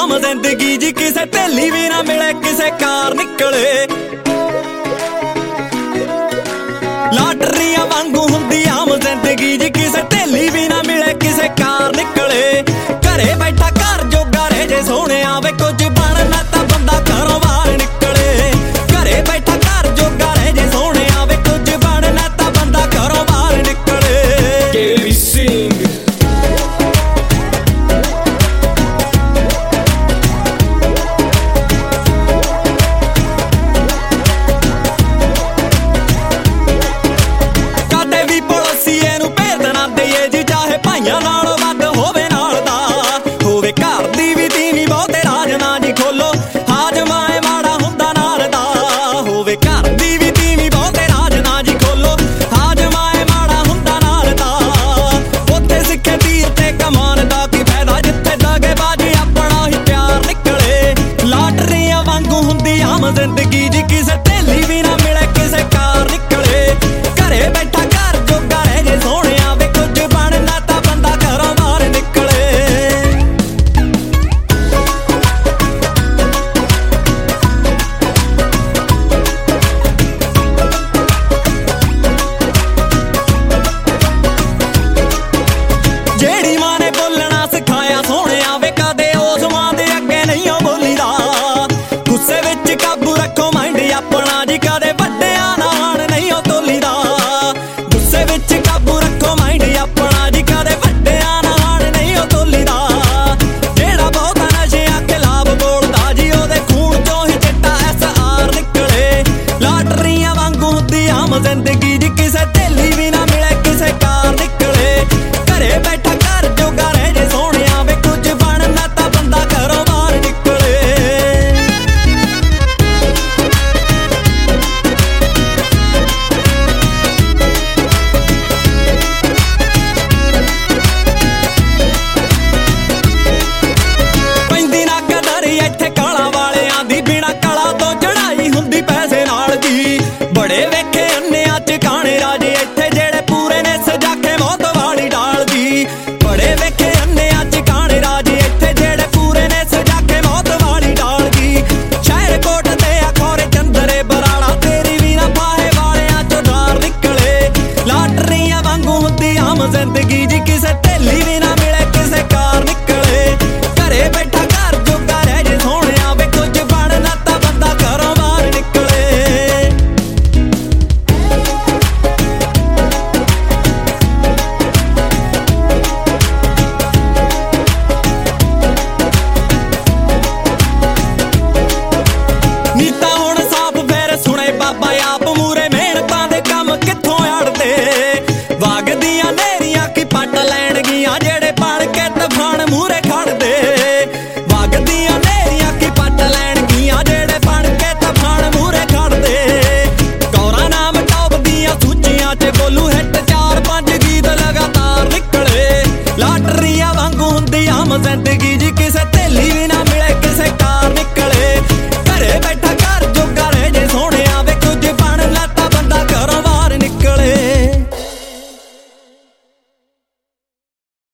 आम जिंदगी जी किसे धेली भी ना मिले किसे कार निकले लाटरियां वांगू हुंदी आम जिंदगी जी किसे धेली भी ना मिले किसे कार निकले घरे बैठा घर जोगा रह जे सोने वे कुछ बनना तां बंदा घरों बाहर निकले घरे बैठा घर जोगा रह जे सोने वे कुछ बनना तां बंदा घरों बाहर निकले KV Singh जिंदगी जी किसे धेली भी ना मिले किसे कार निकले घरे बैठा घर जोगा रह जे सोने वे कुछ बनना तां बंदा घरों बाहर निकले जेड़ी मां ने बोलना सिखाया सोने वे कदे उस मां दे अगे नहीं बोलीदा गुस्से विच काबू रखो माइंड अपना जी कदे वड्डियां नाल नहीं तोलीदा गुस्से विच काबू रखो माइंड अपना जी कदे वड्डियां नाल नहीं तोलीदा जेड़ा बहुत नशियां खिलाफ बोलदा जी ओदे खून चों ही चिट्टा SR निकले लाटरियां वांगू हुंदी आम जिंदगी जी किसे धेली भी ना मिले किसे कार निकले घरे बैठा घर जोगा रह जे सोने वे कुछ बनना तां बंदा घरों बाहर निकले बड़े वेखे अन्नियां च काने राजे इत्थे जेड़े पूरे ने सजा के मौत वाली डाल दी बड़े वेखे अन्नियां च काने राजे इत्थे जेड़े पूरे ने सजा के मौत वाली डाल दी शहर कोट ते अखोरे चंदरे बराड़ा तेरी भी ना फाहे वालियां चों धार निकले लाटरियां वांगू हुंदी आम जिंदगी जी किसे धेली भी ना मिले किसे कार निकले घरे बैठा घर जोगा रह जे सोने वे कुछ बनना तां बंदा घरों बाहर निकले नीता हुण साफ फेर सुने बाबा आप मूरे मेहनतां दे कम कित्थों अड़दे वगदियां नेरियां की पट लैण गियां जेड़े बण के तफान मूरे खड़दे वगदियां नेरियां की पट लैण गियां जेड़े बण के तफान मूरे खड़दे कौरा नाम टॉप दियां सूचियां च बोलू हिट 4-5 गीत लगातार निकले लाटरियां वांगू हुंदी आम जिंदगी जी किसे धेली भी ना मिले किसे कार